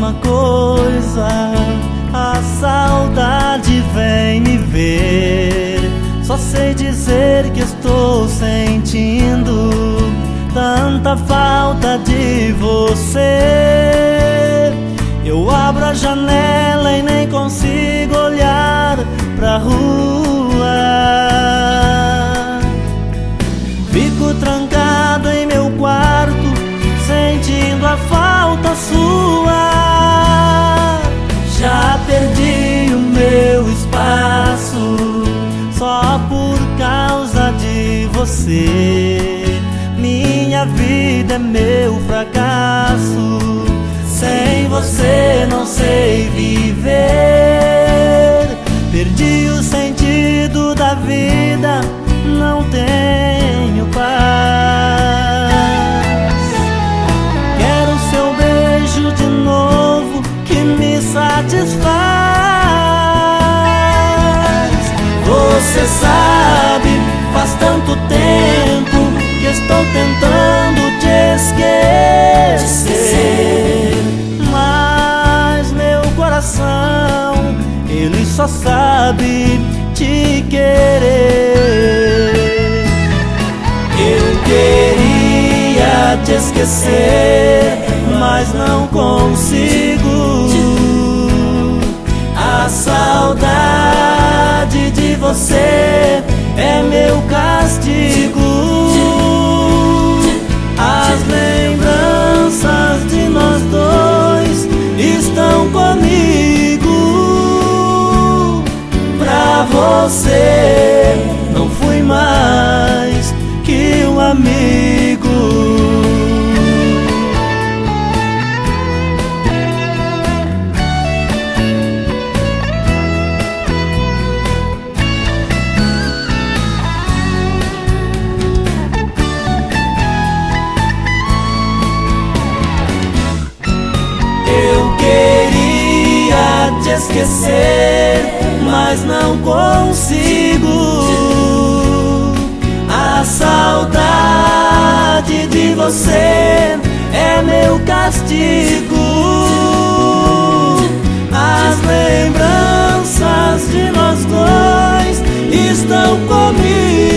uma coisa: a saudade vem me ver. Só sei dizer que estou sentindo tanta falta de você. Eu abro a janela e nem consigo olhar pra rua. Fico trancado em meu quarto, sentindo a falta sua. Já perdi o meu espaço só por causa de você. Minha vida é meu fracasso, sem você não sei viver. Perdi o sentido da vida, não tenho paz. Quero seu beijo de novo, que me satisfaz. Você sabe, faz tanto tempo que estou tentando te esquecer, mas meu coração, ele só sabe te querer. Eu queria te esquecer, mas não consigo. A saudade de você é meu castigo. As lembranças de nós dois estão comigo. Pra você não fui mais que um amigo. Eu queria te esquecer, mas não consigo. A saudade de você é meu castigo. As lembranças de nós dois estão comigo.